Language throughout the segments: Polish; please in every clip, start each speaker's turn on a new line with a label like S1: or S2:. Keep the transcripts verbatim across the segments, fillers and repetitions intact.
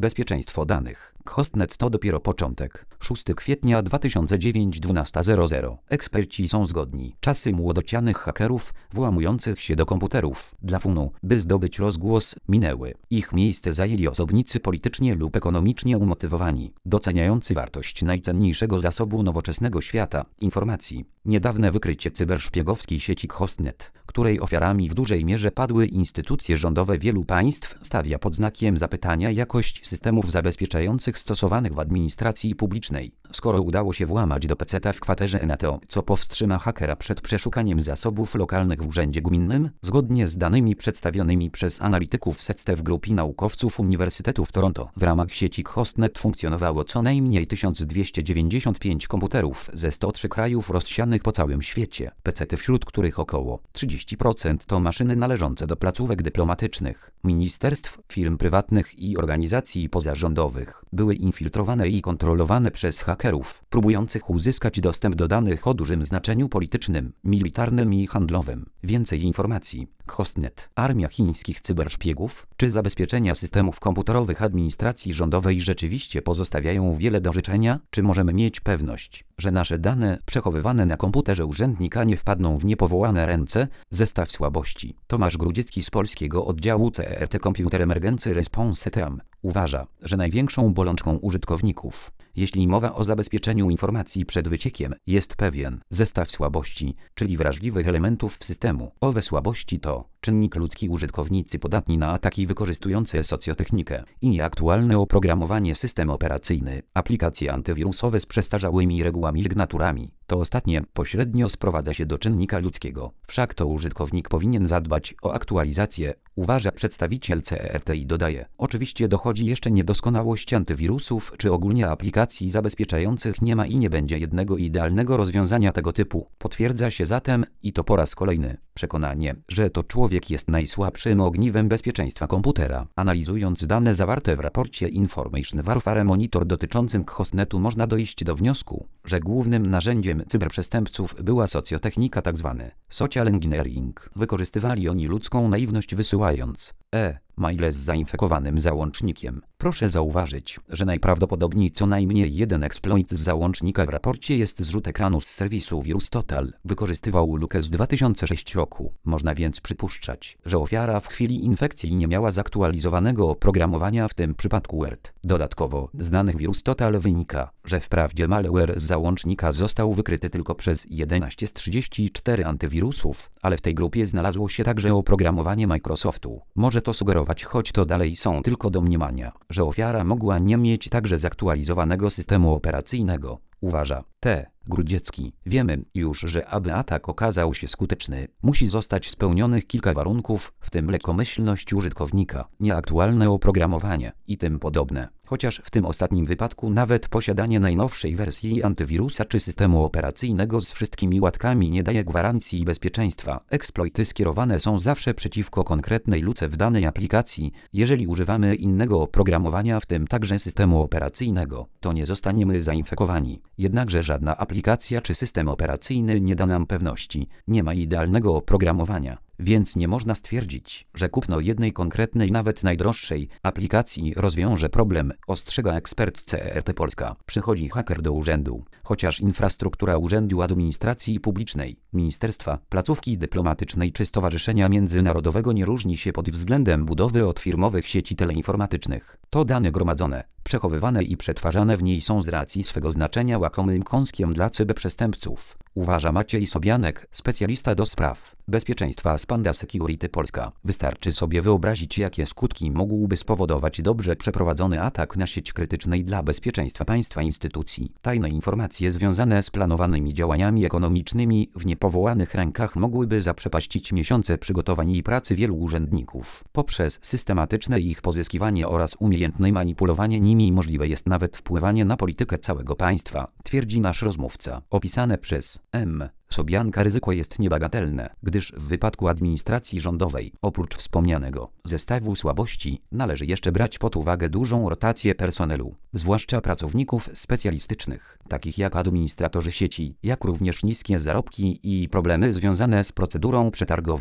S1: Bezpieczeństwo danych. Hostnet to dopiero początek. szóstego kwietnia dwa tysiące dziewiątego, dwunasta zero zero. Eksperci są zgodni. Czasy młodocianych hakerów włamujących się do komputerów dla funu, by zdobyć rozgłos, minęły. Ich miejsce zajęli osobnicy politycznie lub ekonomicznie umotywowani, doceniający wartość najcenniejszego zasobu nowoczesnego świata informacji. Niedawne wykrycie cyberszpiegowskiej sieci Hostnet, której ofiarami w dużej mierze padły instytucje rządowe wielu państw, stawia pod znakiem zapytania jakość systemów zabezpieczających stosowanych w administracji publicznej. Skoro udało się włamać do peceta w kwaterze N A T O, co powstrzyma hakera przed przeszukaniem zasobów lokalnych w urzędzie gminnym? Zgodnie z danymi przedstawionymi przez analityków Z T F Group i naukowców Uniwersytetu w Toronto, w ramach sieci Hostnet funkcjonowało co najmniej tysiąc dwieście dziewięćdziesiąt pięć komputerów ze stu trzech krajów rozsianych po całym świecie. Pecety, wśród których około trzydzieści procent to maszyny należące do placówek dyplomatycznych, ministerstw, firm prywatnych i organizacji pozarządowych, były infiltrowane i kontrolowane przez hakerów, próbujących uzyskać dostęp do danych o dużym znaczeniu politycznym, militarnym i handlowym. Więcej informacji. Hostnet. Armia chińskich cyberszpiegów. Czy zabezpieczenia systemów komputerowych administracji rządowej rzeczywiście pozostawiają wiele do życzenia? Czy możemy mieć pewność, że nasze dane przechowywane na komputerze urzędnika nie wpadną w niepowołane ręce? Zestaw słabości. Tomasz Grudziecki z polskiego oddziału C E R T Computer Emergency Response Team uważa, że największą bolączką użytkowników, jeśli mowa o zabezpieczeniu informacji przed wyciekiem, jest pewien zestaw słabości, czyli wrażliwych elementów w systemu. Owe słabości to czynnik ludzki, użytkownicy podatni na ataki wykorzystujące socjotechnikę i nieaktualne oprogramowanie, system operacyjny, aplikacje antywirusowe z przestarzałymi regułami i sygnaturami. To ostatnie pośrednio sprowadza się do czynnika ludzkiego. Wszak to użytkownik powinien zadbać o aktualizację, uważa przedstawiciel C E R T i dodaje. Oczywiście dochodzi jeszcze niedoskonałość antywirusów czy ogólnie aplikacji zabezpieczających. Nie ma i nie będzie jednego idealnego rozwiązania tego typu. Potwierdza się zatem, i to po raz kolejny, przekonanie, że to człowiek jest najsłabszym ogniwem bezpieczeństwa komputera. Analizując dane zawarte w raporcie Information Warfare Monitor dotyczącym Hostnetu, można dojść do wniosku, że głównym narzędziem cyberprzestępców była socjotechnika, tzw. social engineering. Wykorzystywali oni ludzką naiwność, wysyłając e-maile z zainfekowanym załącznikiem. Proszę zauważyć, że najprawdopodobniej co najmniej jeden exploit z załącznika w raporcie jest zrzut ekranu z serwisu VirusTotal. Wykorzystywał lukę z dwa tysiące szóstego roku. Można więc przypuszczać, że ofiara w chwili infekcji nie miała zaktualizowanego oprogramowania, w tym przypadku W E R T. Dodatkowo z danych VirusTotal wynika, że wprawdzie malware z załącznika został wykryty tylko przez jedenaście z trzydziestu czterech antywirusów, ale w tej grupie znalazło się także oprogramowanie Microsoftu. Może to sugerować, choć to dalej są tylko domniemania, że ofiara mogła nie mieć także zaktualizowanego systemu operacyjnego, uważa T. Grudziecki. Wiemy już, że aby atak okazał się skuteczny, musi zostać spełnionych kilka warunków, w tym lekkomyślność użytkownika, nieaktualne oprogramowanie i tym podobne. Chociaż w tym ostatnim wypadku nawet posiadanie najnowszej wersji antywirusa czy systemu operacyjnego z wszystkimi łatkami nie daje gwarancji bezpieczeństwa. Eksploity skierowane są zawsze przeciwko konkretnej luce w danej aplikacji. Jeżeli używamy innego oprogramowania, w tym także systemu operacyjnego, to nie zostaniemy zainfekowani. Jednakże żadna aplikacja czy system operacyjny nie da nam pewności. Nie ma idealnego oprogramowania. Więc nie można stwierdzić, że kupno jednej konkretnej, nawet najdroższej aplikacji rozwiąże problem, ostrzega ekspert C E R T Polska. Przychodzi haker do urzędu. Chociaż infrastruktura Urzędu Administracji Publicznej, Ministerstwa, placówki dyplomatycznej czy Stowarzyszenia Międzynarodowego nie różni się pod względem budowy od firmowych sieci teleinformatycznych, to dane gromadzone, przechowywane i przetwarzane w niej są z racji swego znaczenia łakomym kąskiem dla cyberprzestępców, uważa Maciej Sobianek, specjalista do spraw bezpieczeństwa z Panda Security Polska. Wystarczy sobie wyobrazić, jakie skutki mógłby spowodować dobrze przeprowadzony atak na sieć krytycznej dla bezpieczeństwa państwa, instytucji. Tajne informacje związane z planowanymi działaniami ekonomicznymi w niepowołanych rękach mogłyby zaprzepaścić miesiące przygotowań i pracy wielu urzędników. Poprzez systematyczne ich pozyskiwanie oraz umiejętne manipulowanie nimi możliwe jest nawet wpływanie na politykę całego państwa, twierdzi nasz rozmówca. Opisane przez M. Sobianka ryzyko jest niebagatelne, gdyż w wypadku administracji rządowej, oprócz wspomnianego zestawu słabości, należy jeszcze brać pod uwagę dużą rotację personelu, zwłaszcza pracowników specjalistycznych, takich jak administratorzy sieci, jak również niskie zarobki i problemy związane z procedurą przetargową.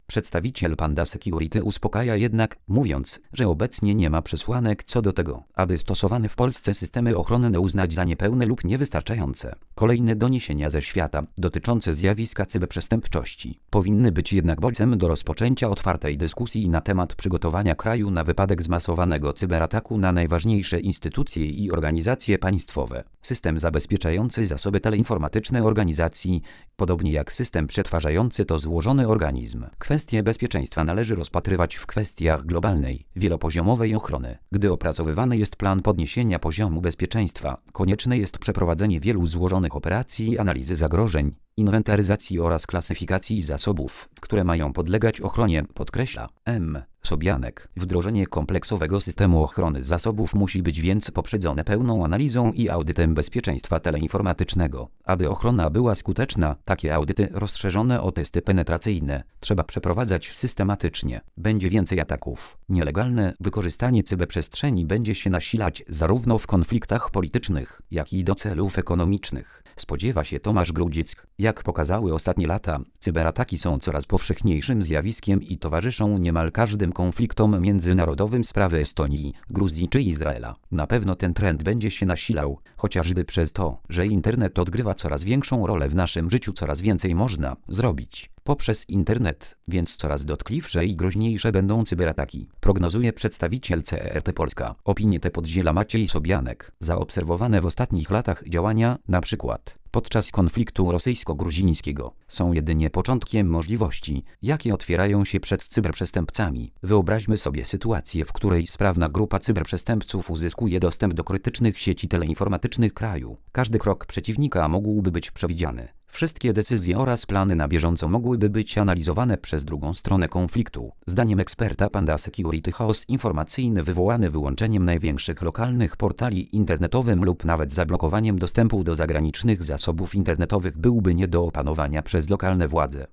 S1: Przedstawiciel Panda Security uspokaja jednak, mówiąc, że obecnie nie ma przesłanek co do tego, aby stosowane w Polsce systemy ochronne uznać za niepełne lub niewystarczające. Kolejne doniesienia ze świata, dotyczące zjawiska cyberprzestępczości, powinny być jednak bodźcem do rozpoczęcia otwartej dyskusji na temat przygotowania kraju na wypadek zmasowanego cyberataku na najważniejsze instytucje i organizacje państwowe. System zabezpieczający zasoby teleinformatyczne organizacji, podobnie jak system przetwarzający to złożony organizm. Kwestie bezpieczeństwa należy rozpatrywać w kwestiach globalnej, wielopoziomowej ochrony. Gdy opracowywany jest plan podniesienia poziomu bezpieczeństwa, konieczne jest przeprowadzenie wielu złożonych operacji analizy zagrożeń, inwentaryzacji oraz klasyfikacji zasobów, które mają podlegać ochronie, podkreśla M. Sobianek. Wdrożenie kompleksowego systemu ochrony zasobów musi być więc poprzedzone pełną analizą i audytem bezpieczeństwa teleinformatycznego. Aby ochrona była skuteczna, takie audyty rozszerzone o testy penetracyjne trzeba przeprowadzać systematycznie. Będzie więcej ataków. Nielegalne wykorzystanie cyberprzestrzeni będzie się nasilać zarówno w konfliktach politycznych, jak i do celów ekonomicznych. Spodziewa się Tomasz Grudzick. Jak pokazały ostatnie lata, cyberataki są coraz powszechniejszym zjawiskiem i towarzyszą niemal każdym konfliktom międzynarodowym. Sprawy Estonii, Gruzji czy Izraela. Na pewno ten trend będzie się nasilał, chociażby przez to, że internet odgrywa coraz większą rolę w naszym życiu, coraz więcej można zrobić poprzez internet, więc coraz dotkliwsze i groźniejsze będą cyberataki, prognozuje przedstawiciel C E R T Polska. Opinię tę podziela Maciej Sobianek. Zaobserwowane w ostatnich latach działania, na przykład podczas konfliktu rosyjsko-gruzińskiego, są jedynie początkiem możliwości, jakie otwierają się przed cyberprzestępcami. Wyobraźmy sobie sytuację, w której sprawna grupa cyberprzestępców uzyskuje dostęp do krytycznych sieci teleinformatycznych kraju. Każdy krok przeciwnika mógłby być przewidziany. Wszystkie decyzje oraz plany na bieżąco mogłyby być analizowane przez drugą stronę konfliktu. Zdaniem eksperta Panda Security chaos informacyjny wywołany wyłączeniem największych lokalnych portali internetowym lub nawet zablokowaniem dostępu do zagranicznych zasobów internetowych byłby nie do opanowania przez lokalne władze.